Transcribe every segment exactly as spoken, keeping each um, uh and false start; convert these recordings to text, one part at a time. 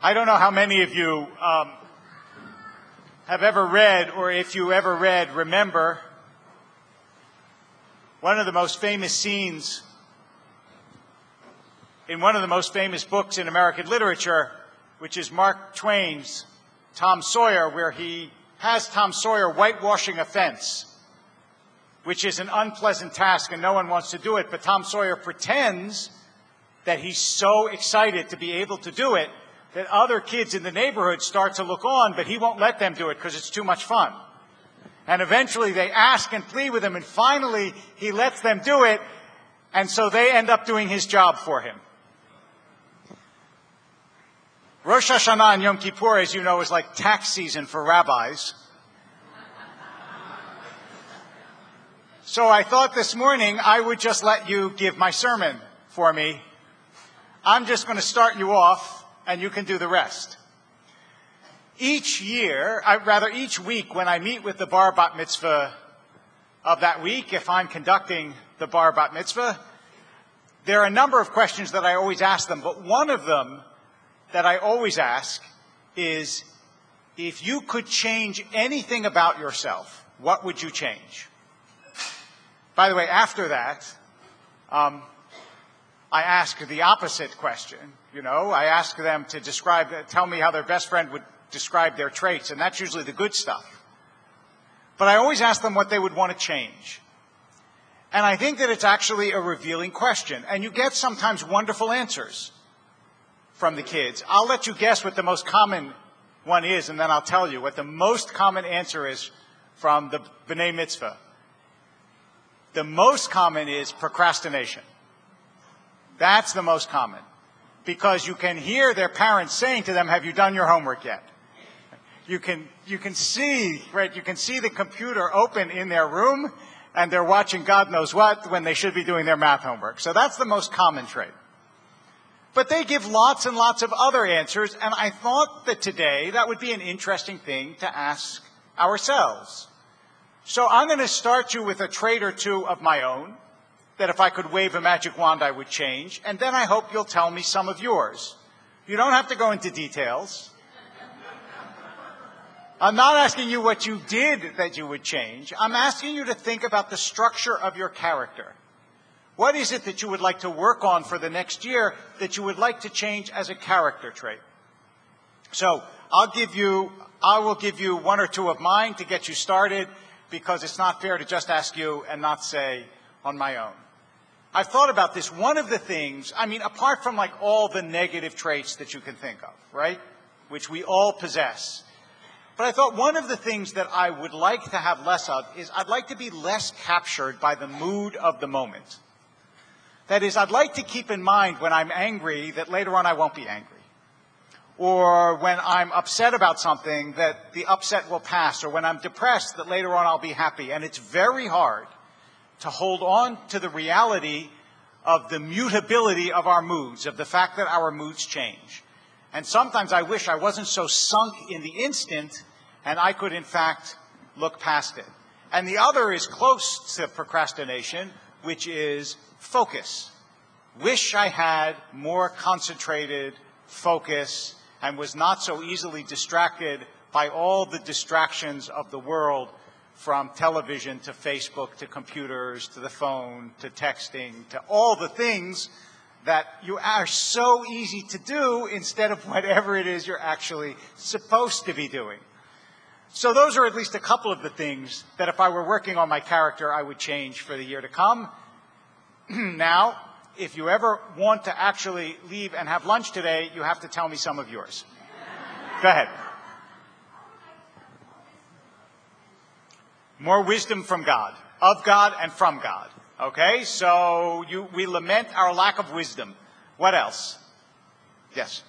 I don't know how many of you um, have ever read, or if you ever read, remember one of the most famous scenes in one of the most famous books in American literature, which is Mark Twain's Tom Sawyer, where he has Tom Sawyer whitewashing a fence, which is an unpleasant task and no one wants to do it, but Tom Sawyer pretends that he's so excited to be able to do it that other kids in the neighborhood start to look on, but he won't let them do it because it's too much fun. And eventually they ask and plead with him, and finally he lets them do it, and so they end up doing his job for him. Rosh Hashanah and Yom Kippur, as you know, is like tax season for rabbis. So I thought this morning I would just let you give my sermon for me. I'm just going to start you off, and you can do the rest. Each year, I, rather each week, when I meet with the bar bat mitzvah of that week, if I'm conducting the bar bat mitzvah, there are a number of questions that I always ask them, but one of them that I always ask is, if you could change anything about yourself, what would you change? By the way, after that, um, I ask the opposite question. You know, I ask them to describe, tell me how their best friend would describe their traits, and that's usually the good stuff. But I always ask them what they would want to change. And I think that it's actually a revealing question, and you get sometimes wonderful answers from the kids. I'll let you guess what the most common one is, and then I'll tell you what the most common answer is from the B'nai Mitzvah. The most common is procrastination. That's the most common, because you can hear their parents saying to them, have you done your homework yet? You can, you can see, right, you can see the computer open in their room, and they're watching God knows what when they should be doing their math homework. So that's the most common trait. But they give lots and lots of other answers, and I thought that today that would be an interesting thing to ask ourselves. So I'm going to start you with a trait or two of my own, that if I could wave a magic wand I would change, and then I hope you'll tell me some of yours. You don't have to go into details. I'm not asking you what you did that you would change. I'm asking you to think about the structure of your character. What is it that you would like to work on for the next year that you would like to change as a character trait? So I'll give you, I will give you one or two of mine to get you started, because it's not fair to just ask you and not say on my own. I've thought about this. One of the things, I mean, apart from like all the negative traits that you can think of, right, which we all possess, but I thought one of the things that I would like to have less of is I'd like to be less captured by the mood of the moment. That is, I'd like to keep in mind when I'm angry that later on I won't be angry. Or when I'm upset about something that the upset will pass. Or when I'm depressed that later on I'll be happy. And it's very hard to hold on to the reality of the mutability of our moods, of the fact that our moods change. And sometimes I wish I wasn't so sunk in the instant and I could, in fact, look past it. And the other is close to procrastination, which is focus. Wish I had more concentrated focus and was not so easily distracted by all the distractions of the world, from television to Facebook to computers to the phone to texting to all the things that you are so easy to do instead of whatever it is you're actually supposed to be doing. So those are at least a couple of the things that if I were working on my character, I would change for the year to come. Now, if you ever want to actually leave and have lunch today, you have to tell me some of yours. Go ahead. More wisdom from God, of God and from God. Okay, so you, we lament our lack of wisdom. What else? Yes.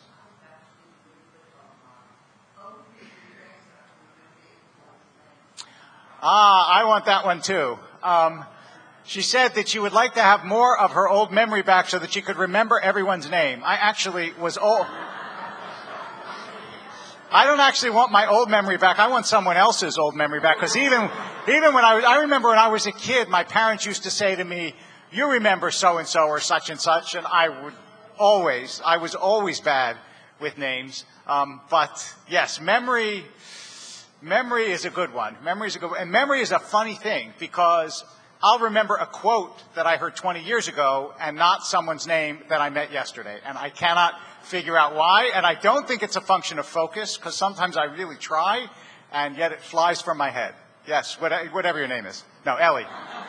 Ah, I want that one too. Um, she said that she would like to have more of her old memory back so that she could remember everyone's name. I actually was old. I don't actually want my old memory back. I want someone else's old memory back. Because even, even when I was, I remember when I was a kid, my parents used to say to me, you remember so-and-so or such and such. And I would always, I was always bad with names. Um, but yes, memory, memory is a good one. Memory is a good one. And memory is a funny thing because I'll remember a quote that I heard twenty years ago and not someone's name that I met yesterday. And I cannot figure out why. And I don't think it's a function of focus because sometimes I really try and yet it flies from my head. Yes, whatever your name is. No, Ellie.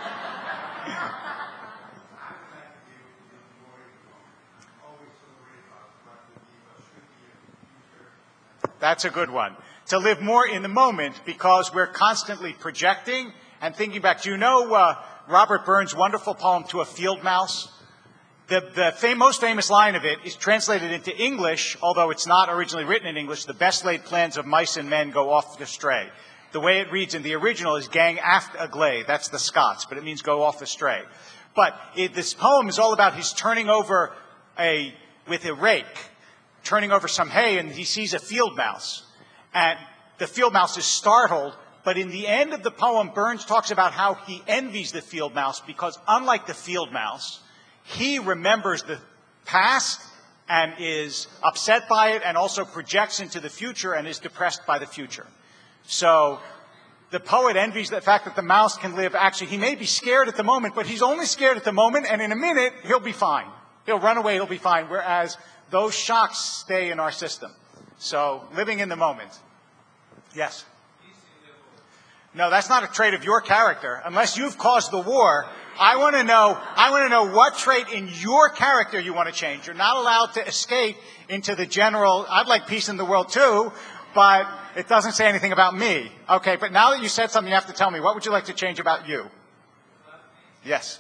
That's a good one. To live more in the moment because we're constantly projecting and thinking back. Do you know uh, Robert Burns' wonderful poem, To a Field Mouse? The, the fam most famous line of it is translated into English, although it's not originally written in English. The best laid plans of mice and men go off astray. The way it reads in the original is gang aft agley. That's the Scots, but it means go off astray. But it, this poem is all about he's turning over a, with a rake, turning over some hay, and he sees a field mouse. And the field mouse is startled, but in the end of the poem, Burns talks about how he envies the field mouse because unlike the field mouse, he remembers the past and is upset by it and also projects into the future and is depressed by the future. So the poet envies the fact that the mouse can live. Actually, he may be scared at the moment, but he's only scared at the moment, and in a minute, he'll be fine. He'll run away, he'll be fine, whereas those shocks stay in our system. So living in the moment. Yes? No, that's not a trait of your character. Unless you've caused the war, I want to know, I want to know what trait in your character you want to change. You're not allowed to escape into the general, I'd like peace in the world too, but it doesn't say anything about me. Okay, but now that you said something, you have to tell me, what would you like to change about you? Yes.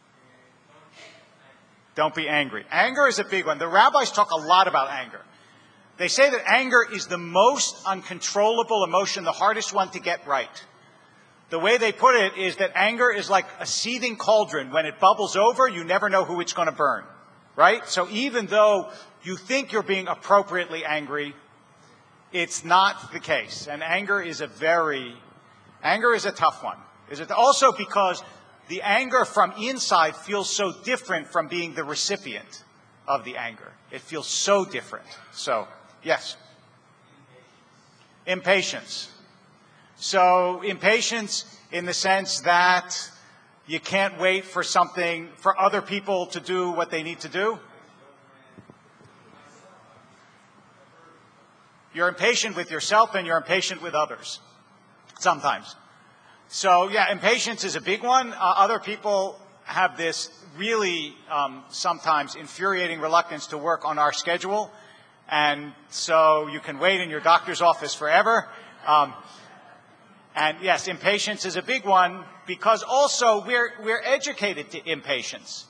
Don't be angry. Anger is a big one. The rabbis talk a lot about anger. They say that anger is the most uncontrollable emotion, the hardest one to get right. The way they put it is that anger is like a seething cauldron. When it bubbles over, you never know who it's going to burn, right? So even though you think you're being appropriately angry, it's not the case. And anger is a very, anger is a tough one. Is it also because the anger from inside feels so different from being the recipient of the anger. It feels so different. So, yes. Impatience. So impatience in the sense that you can't wait for something, for other people to do what they need to do. You're impatient with yourself and you're impatient with others sometimes. So yeah, impatience is a big one. Uh, other people have this really um, sometimes infuriating reluctance to work on our schedule. And so you can wait in your doctor's office forever. Um, And yes, impatience is a big one because also we're, we're educated to impatience.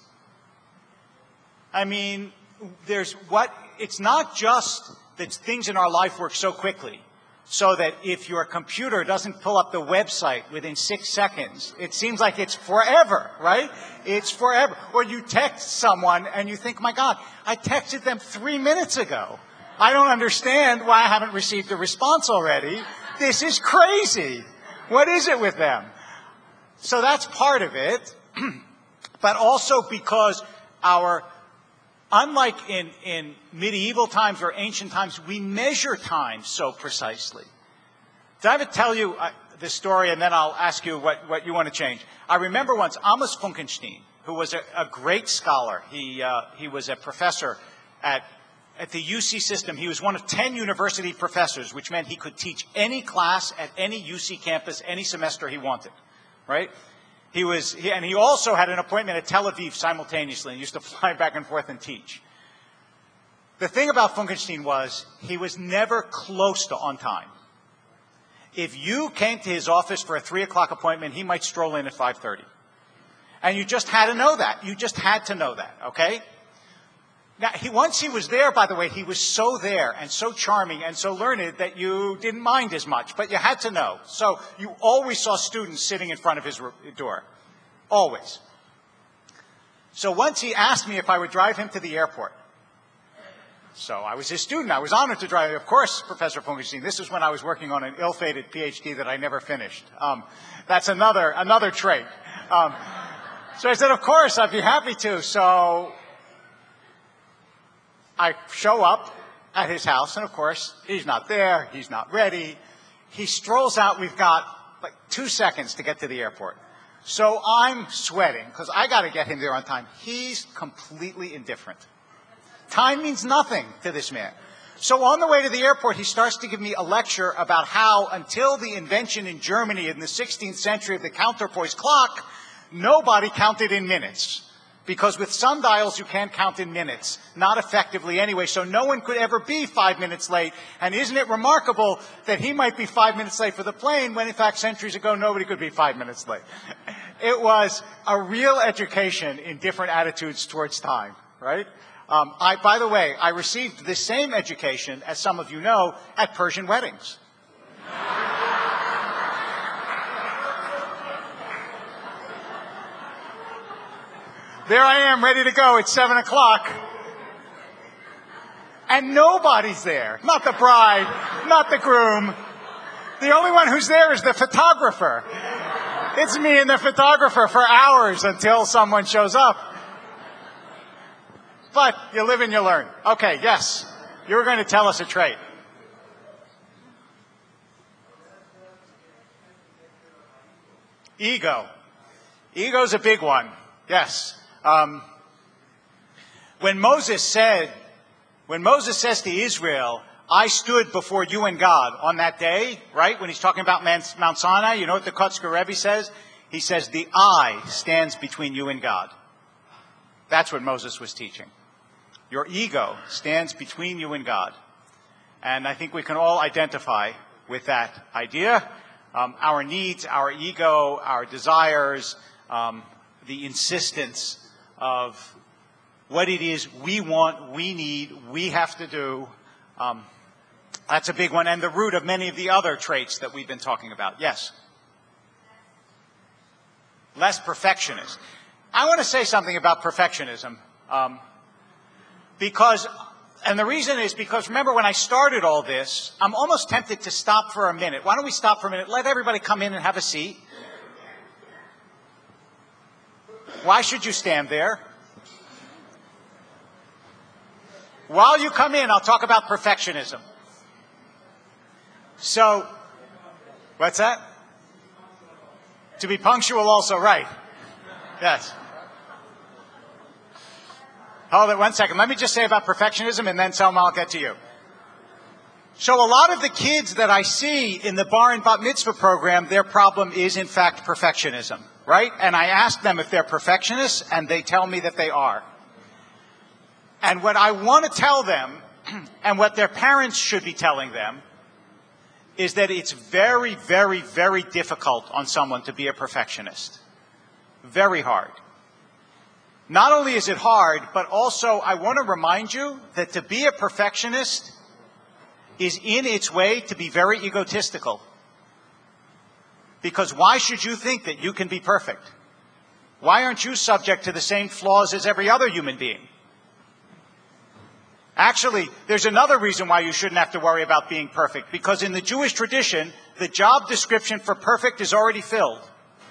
I mean, there's what, it's not just that things in our life work so quickly so that if your computer doesn't pull up the website within six seconds, it seems like it's forever, right? It's forever. Or you text someone and you think, my God, I texted them three minutes ago. I don't understand why I haven't received a response already. This is crazy. What is it with them? So that's part of it, but also because our, unlike in, in medieval times or ancient times, we measure time so precisely. So I have to tell you uh, this story, and then I'll ask you what, what you want to change. I remember once Amos Funkenstein, who was a, a great scholar. He, uh, he was a professor at At the U C system. He was one of ten university professors, which meant he could teach any class at any U C campus any semester he wanted, right? He was, he, and he also had an appointment at Tel Aviv simultaneously and used to fly back and forth and teach. The thing about Funkenstein was he was never close to on time. If you came to his office for a three o'clock appointment, he might stroll in at five thirty. And you just had to know that. You just had to know that, okay? Now, he, once he was there, by the way, he was so there and so charming and so learned that you didn't mind as much, but you had to know. So you always saw students sitting in front of his door. Always. So once he asked me if I would drive him to the airport. So I was his student. I was honored to drive him. Of course, Professor Funkenstein. This is when I was working on an ill-fated PhD that I never finished. Um, that's another, another trait. Um, so I said, of course, I'd be happy to. So I show up, at his house, and of course, he's not there, he's not ready. He strolls out. We've got like two seconds to get to the airport. So I'm sweating because I got to get him there on time. He's completely indifferent. Time means nothing to this man. So on the way to the airport, he starts to give me a lecture about how until the invention in Germany in the sixteenth century of the counterpoise clock, nobody counted in minutes. Because with sundials, you can't count in minutes. Not effectively anyway, so no one could ever be five minutes late. And isn't it remarkable that he might be five minutes late for the plane when, in fact, centuries ago, nobody could be five minutes late. It was a real education in different attitudes towards time, right? Um, I, by the way, I received the same education, as some of you know, at Persian weddings. There I am, ready to go. It's seven o'clock. And nobody's there. Not the bride, not the groom. The only one who's there is the photographer. It's me and the photographer for hours until someone shows up. But you live and you learn. Okay, yes. You were going to tell us a trait. Ego. Ego's a big one. Yes. Um, when Moses said, when Moses says to Israel, I stood before you and God on that day, right? When he's talking about Mount Sinai, you know what the Kotzker Rebbe says? He says, the I stands between you and God. That's what Moses was teaching. Your ego stands between you and God. And I think we can all identify with that idea. Um, our needs, our ego, our desires, um, the insistence of what it is we want, we need, we have to do. Um, that's a big one, and the root of many of the other traits that we've been talking about. Yes? Less perfectionist. I want to say something about perfectionism. Um, because, and the reason is because, remember when I started all this, I'm almost tempted to stop for a minute. Why don't we stop for a minute? Let everybody come in and have a seat. Why should you stand there? While you come in, I'll talk about perfectionism. So, what's that? To be punctual also, right. Yes. Hold it one second. Let me just say about perfectionism, and then Selma, I'll get to you. So a lot of the kids that I see in the bar and bat mitzvah program, their problem is, in fact, perfectionism, right? And I ask them if they're perfectionists, and they tell me that they are. And what I want to tell them, and what their parents should be telling them, is that it's very, very, very difficult on someone to be a perfectionist. Very hard. Not only is it hard, but also I want to remind you that to be a perfectionist is in its way to be very egotistical. Because why should you think that you can be perfect? Why aren't you subject to the same flaws as every other human being? Actually, there's another reason why you shouldn't have to worry about being perfect. Because in the Jewish tradition, the job description for perfect is already filled.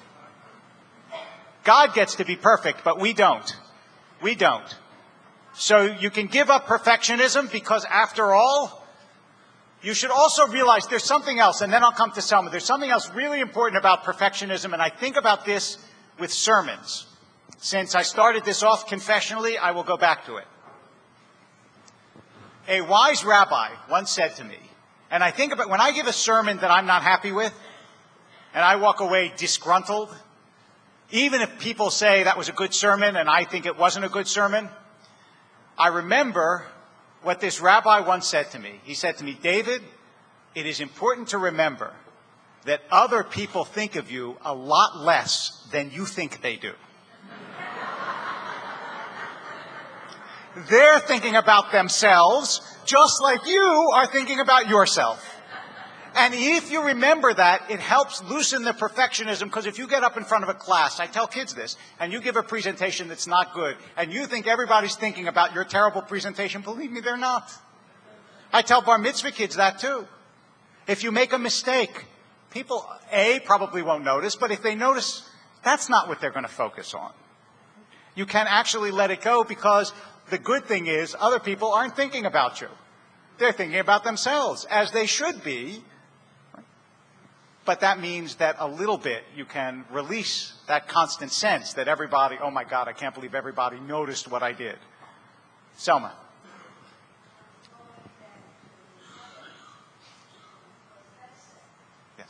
God gets to be perfect, but we don't. We don't. So you can give up perfectionism because, after all, you should also realize there's something else, and then I'll come to Selma. There's something else really important about perfectionism, and I think about this with sermons. Since I started this off confessionally, I will go back to it. A wise rabbi once said to me, and I think about when I give a sermon that I'm not happy with, and I walk away disgruntled, even if people say that was a good sermon and I think it wasn't a good sermon, I remember what this rabbi once said to me. He said to me, David, it is important to remember that other people think of you a lot less than you think they do. They're thinking about themselves just like you are thinking about yourself. And if you remember that, it helps loosen the perfectionism, because if you get up in front of a class, I tell kids this, and you give a presentation that's not good, and you think everybody's thinking about your terrible presentation, believe me, they're not. I tell bar mitzvah kids that too. If you make a mistake, people, A, probably won't notice, but if they notice, that's not what they're going to focus on. You can actually let it go, because the good thing is other people aren't thinking about you. They're thinking about themselves, as they should be. But that means that a little bit you can release that constant sense that everybody, oh my God, I can't believe everybody noticed what I did. Selma. Yes.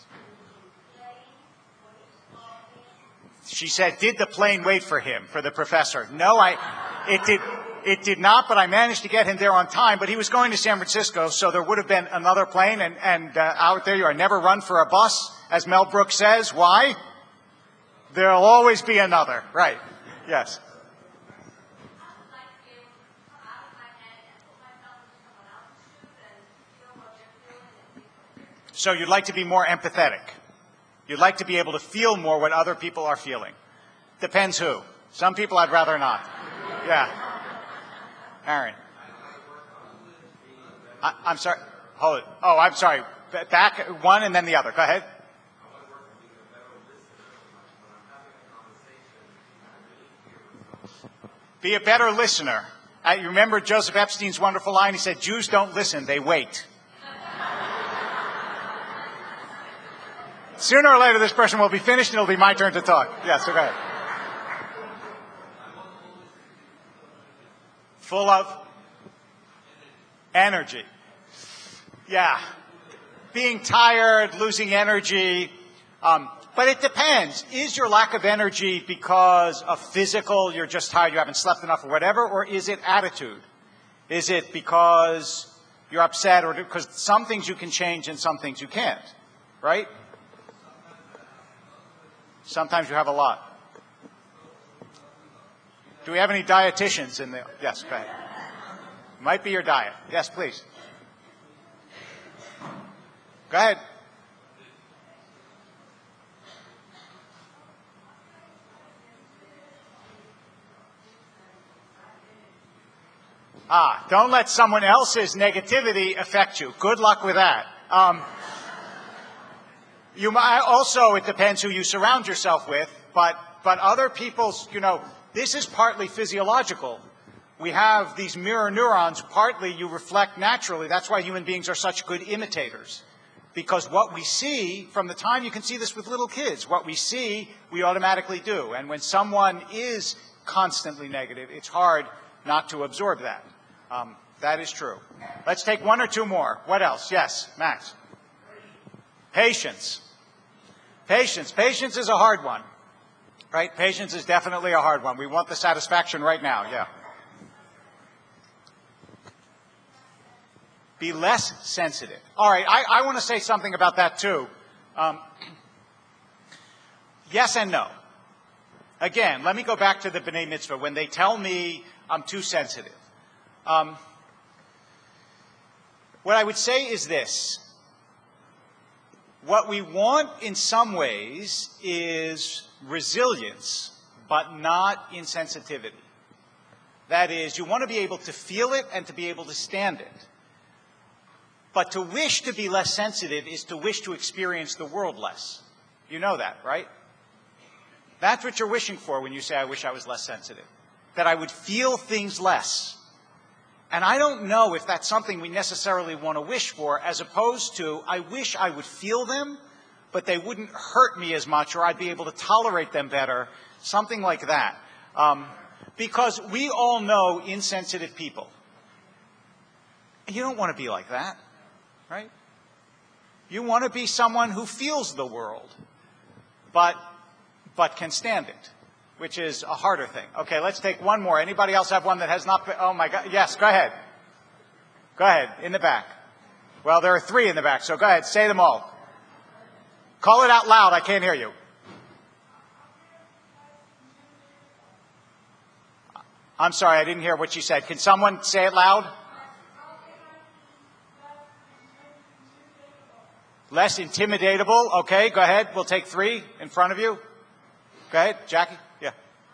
She said, did the plane wait for him, for the professor? No, I, it did. It did not, but I managed to get him there on time. But he was going to San Francisco, so there would have been another plane. And, and uh, out there you are. Never run for a bus, as Mel Brooks says. Why? There'll always be another. Right. Yes. So you'd like to be more empathetic. You'd like to be able to feel more what other people are feeling. Depends who. Some people I'd rather not. Yeah. Aaron. I, I'm sorry. Hold it. Oh, I'm sorry. Back one and then the other. Go ahead. Be a better listener. I, you remember Joseph Epstein's wonderful line? He said, Jews don't listen, they wait. Sooner or later, this person will be finished and it'll be my turn to talk. Yes, so go ahead. Full of energy. Yeah. Being tired, losing energy. Um, but it depends. Is your lack of energy because of physical, you're just tired, you haven't slept enough or whatever, or is it attitude? Is it because you're upset, or because some things you can change and some things you can't, right? Sometimes you have a lot. Do we have any dietitians in the... Yes, go ahead. Might be your diet. Yes, please. Go ahead. Ah, don't let someone else's negativity affect you. Good luck with that. Um, you might also, it depends who you surround yourself with, but, but other people's, you know, this is partly physiological. We have these mirror neurons, partly you reflect naturally. That's why human beings are such good imitators. Because what we see, from the time, you can see this with little kids, what we see, we automatically do. And when someone is constantly negative, it's hard not to absorb that. Um, that is true. Let's take one or two more. What else? Yes, Max. Patience. Patience. Patience is a hard one. Right? Patience is definitely a hard one. We want the satisfaction right now. Yeah. Be less sensitive. All right. I, I want to say something about that, too. Um, yes and no. Again, let me go back to the B'nai Mitzvah. When they tell me I'm too sensitive, um, what I would say is this. What we want in some ways is resilience, but not insensitivity. That is, you want to be able to feel it and to be able to stand it. But to wish to be less sensitive is to wish to experience the world less. You know that, right? That's what you're wishing for when you say, I wish I was less sensitive. That I would feel things less. And I don't know if that's something we necessarily want to wish for, as opposed to, I wish I would feel them, but they wouldn't hurt me as much, or I'd be able to tolerate them better, something like that. Um, because we all know insensitive people. You don't want to be like that, right? You want to be someone who feels the world, but, but can stand it, which is a harder thing. Okay, let's take one more. Anybody else have one that has not been? Oh, my God. Yes, go ahead. Go ahead, in the back. Well, there are three in the back, so go ahead. Say them all. Call it out loud. I can't hear you. I'm sorry, I didn't hear what you said. Can someone say it loud? Less intimidatable. Okay, go ahead. We'll take three in front of you. Go ahead, Jackie. Yeah.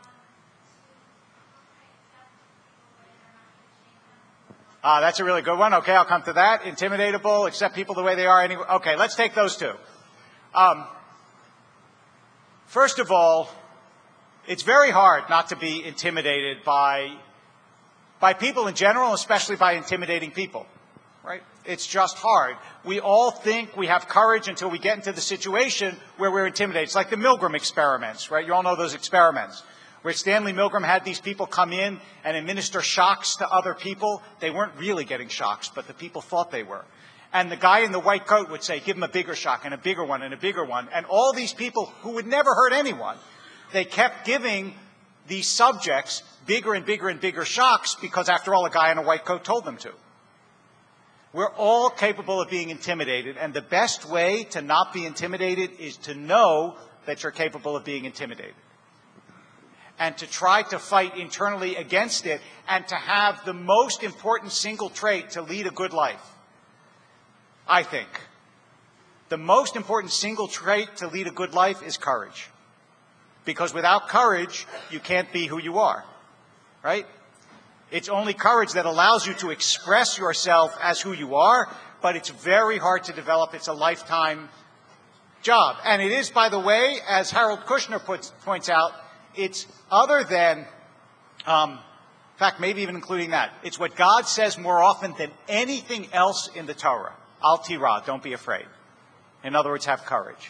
Ah, that's a really good one. Okay, I'll come to that. Intimidatable, accept people the way they are. Anyway. Okay, let's take those two. Um, first of all, it's very hard not to be intimidated by, by people in general, especially by intimidating people. right? It's just hard. We all think we have courage until we get into the situation where we're intimidated. It's like the Milgram experiments, right? You all know those experiments where Stanley Milgram had these people come in and administer shocks to other people. They weren't really getting shocks, but the people thought they were. And the guy in the white coat would say, give him a bigger shock and a bigger one and a bigger one. And all these people who would never hurt anyone, they kept giving these subjects bigger and bigger and bigger shocks because, after all, a guy in a white coat told them to. We're all capable of being intimidated, and the best way to not be intimidated is to know that you're capable of being intimidated and to try to fight internally against it and to have the most important single trait to lead a good life. I think the most important single trait to lead a good life is courage. Because without courage, you can't be who you are, right? It's only courage that allows you to express yourself as who you are, but it's very hard to develop. It's a lifetime job. And it is, by the way, as Harold Kushner puts, points out, it's other than, um, in fact, maybe even including that, it's what God says more often than anything else in the Torah. Al tira, don't be afraid. In other words, have courage.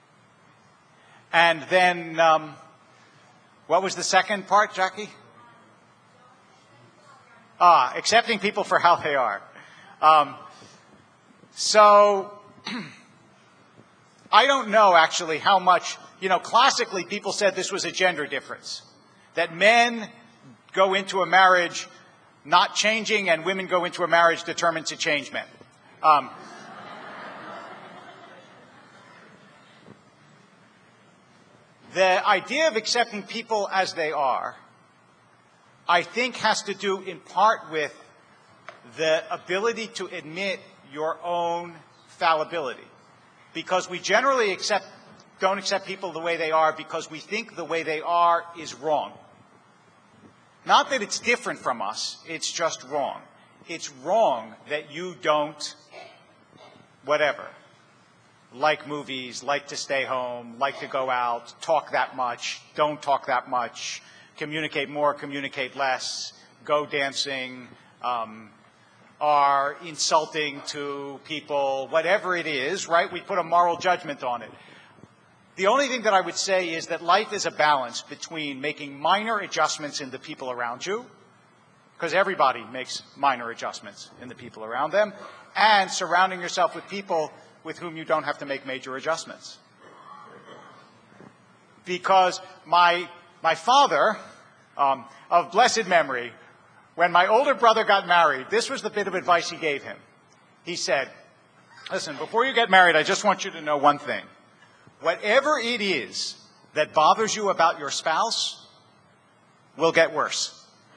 And then, um, what was the second part, Jackie? Ah, accepting people for how they are. Um, so, I don't know, actually, how much, you know, classically people said this was a gender difference. That men go into a marriage not changing and women go into a marriage determined to change men. Um, The idea of accepting people as they are, I think, has to do in part with the ability to admit your own fallibility. Because we generally accept, don't accept people the way they are because we think the way they are is wrong. Not that it's different from us, it's just wrong. It's wrong that you don't, whatever. Like movies, like to stay home, like to go out, talk that much, don't talk that much, communicate more, communicate less, go dancing, um, are insulting to people, whatever it is, right? We put a moral judgment on it. The only thing that I would say is that life is a balance between making minor adjustments in the people around you, because everybody makes minor adjustments in the people around them, and surrounding yourself with people with whom you don't have to make major adjustments. Because my, my father, um, of blessed memory, when my older brother got married, this was the bit of advice he gave him. He said, listen, before you get married, I just want you to know one thing. Whatever it is that bothers you about your spouse will get worse.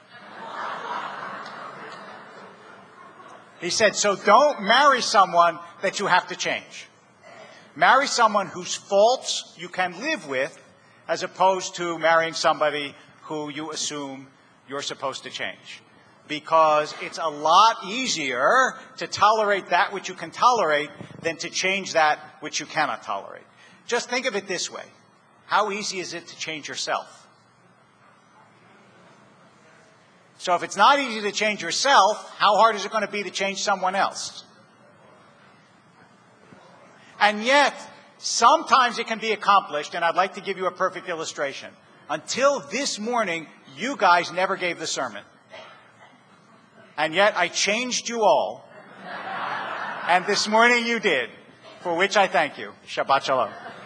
He said, so don't marry someone that you have to change. Marry someone whose faults you can live with, as opposed to marrying somebody who you assume you're supposed to change. Because it's a lot easier to tolerate that which you can tolerate than to change that which you cannot tolerate. Just think of it this way. How easy is it to change yourself? So if it's not easy to change yourself, how hard is it going to be to change someone else? And yet, sometimes it can be accomplished, and I'd like to give you a perfect illustration. Until this morning, you guys never gave the sermon. And yet, I changed you all. And this morning you did, for which I thank you. Shabbat Shalom.